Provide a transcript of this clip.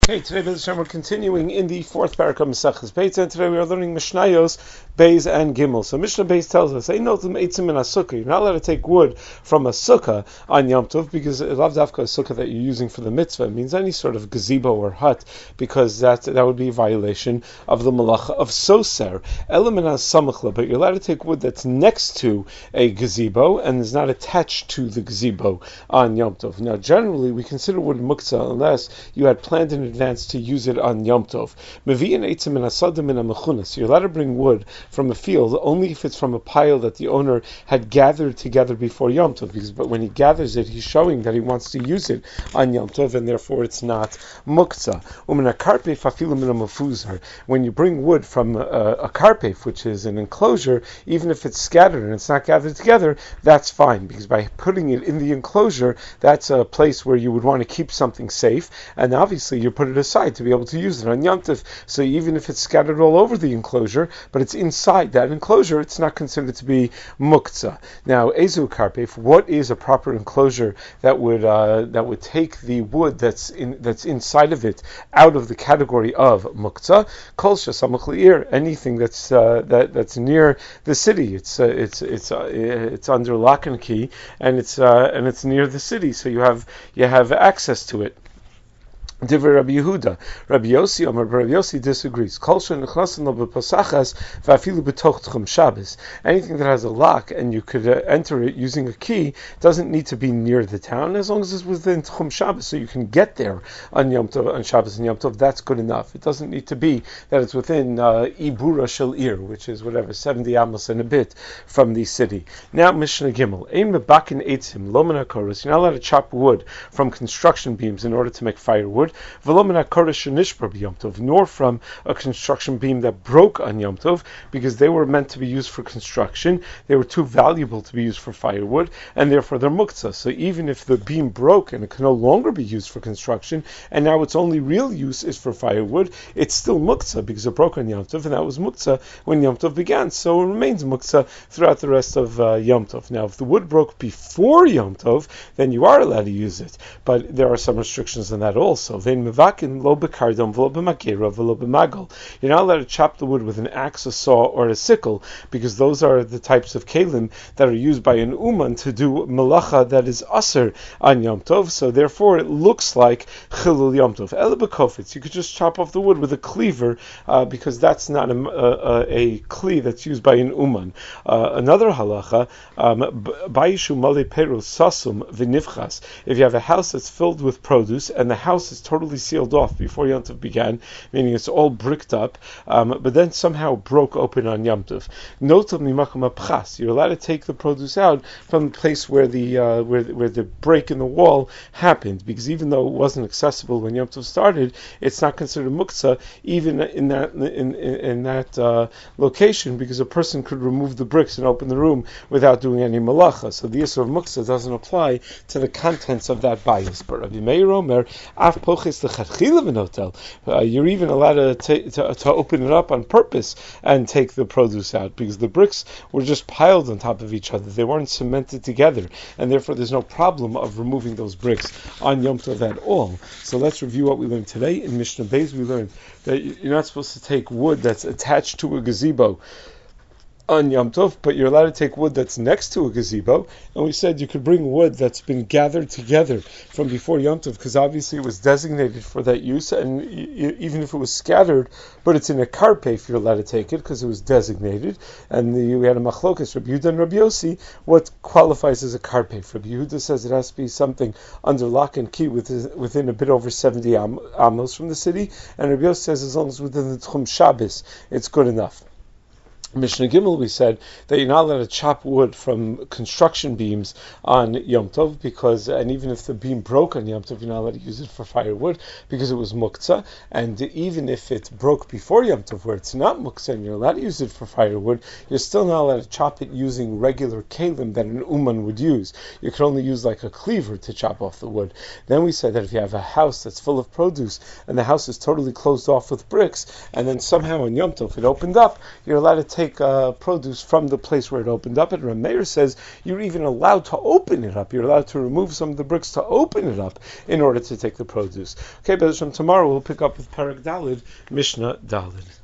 Okay, today we're continuing in the fourth parak of Maseches Beis, and today we are learning Mishnayos, Beis, and Gimel. So Mishnah Beis tells us, you're not allowed to take wood from a sukkah on Yom Tov, because Lav Dafka, a sukkah that you're using for the mitzvah, it means any sort of gazebo or hut, because that would be a violation of the malacha of soser. But you're allowed to take wood that's next to a gazebo, and is not attached to the gazebo on Yom Tov. Now, generally, we consider wood muktzah unless you had planned in advance to use it on Yom Tov. You're allowed to bring wood from a field only if it's from a pile that the owner had gathered together before Yom Tov, but when he gathers it, he's showing that he wants to use it on Yom Tov, and therefore it's not muktzah. When you bring wood from a karpef, which is an enclosure, even if it's scattered and it's not gathered together, that's fine, because by putting it in the enclosure, that's a place where you would want to keep something safe, and obviously you put it aside to be able to use it on Yom Tov. So even if it's scattered all over the enclosure, but it's inside that enclosure, it's not considered to be muktzah. Now, ezu karpef, what is a proper enclosure that would take the wood that's inside of it out of the category of muktzah? Kol shesamach le'ir, anything that's near the city. It's under lock and key, and it's near the city, so you have access to it. Divrei Rabbi Yehuda. Rabbi Yossi disagrees. Anything that has a lock and you could enter it using a key doesn't need to be near the town, as long as it's within Tchum Shabbos, so you can get there on Yom Tov, on Shabbos and Yom Tov. That's good enough. It doesn't need to be that it's within Ibura Shel Ir, which is 70 amos and a bit from the city. Now Mishnah Gimel. Ein mebakin eitzim lo min hakoros. You're not allowed to chop wood from construction beams in order to make firewood. Nor from a construction beam that broke on Yom Tov, because they were meant to be used for construction. They were too valuable to be used for firewood, and therefore they're muktzah. So even if the beam broke and it can no longer be used for construction, and now its only real use is for firewood, it's still muktzah because it broke on Yom Tov, and that was muktzah when Yom Tov began. So it remains muktzah throughout the rest of Yom Tov. Now, if the wood broke before Yom Tov, then you are allowed to use it, but there are some restrictions on that also. You're not allowed to chop the wood with an axe, a saw, or a sickle, because those are the types of kelim that are used by an uman to do malacha that is aser on Yom Tov, so therefore it looks like chilul Yom Tov. Ele b'kofetz, you could just chop off the wood with a cleaver, because that's not a kli that's used by an uman. Another halacha, bayishu male perus sasum v'nivchas, if you have a house that's filled with produce, and the house is totally sealed off before Yom Tov began, meaning it's all bricked up, but then somehow broke open on Yom Tov. You're allowed to take the produce out from the place where the break in the wall happened, because even though it wasn't accessible when Yom Tov started, it's not considered muktzah even in that location, because a person could remove the bricks and open the room without doing any malacha. So the issue of muktzah doesn't apply to the contents of that bias. But Rabbi Meir Omer, you're even allowed to open it up on purpose and take the produce out, because the bricks were just piled on top of each other. They weren't cemented together, and therefore there's no problem of removing those bricks on Yom Tov at all. So let's review what we learned today. In Mishnah Beis, we learned that you're not supposed to take wood that's attached to a gazebo on Yom Tov, but you're allowed to take wood that's next to a gazebo, and we said you could bring wood that's been gathered together from before Yom Tov, because obviously it was designated for that use, and even if it was scattered, but it's in a karpef, you're allowed to take it, because it was designated, and we had a machlokas, Rabbi Yehuda and Rabbi Yossi, what qualifies as a karpef. Rabbi Yehuda says it has to be something under lock and key within a bit over 70 amos from the city, and Rabbi Yossi says as long as within the Tchum Shabbos, it's good enough. Mishnah Gimel, we said that you're not allowed to chop wood from construction beams on Yom Tov, and even if the beam broke on Yom Tov, you're not allowed to use it for firewood, because it was muktzah, and even if it broke before Yom Tov, where it's not muktzah, and you're allowed to use it for firewood, you're still not allowed to chop it using regular kelim that an uman would use. You can only use like a cleaver to chop off the wood. Then we said that if you have a house that's full of produce, and the house is totally closed off with bricks, and then somehow on Yom Tov it opened up, you're allowed to take take produce from the place where it opened up. And Rameir says you're even allowed to open it up. You're allowed to remove some of the bricks to open it up in order to take the produce. Okay, but tomorrow we'll pick up with Parak Dalid, Mishnah Dalid.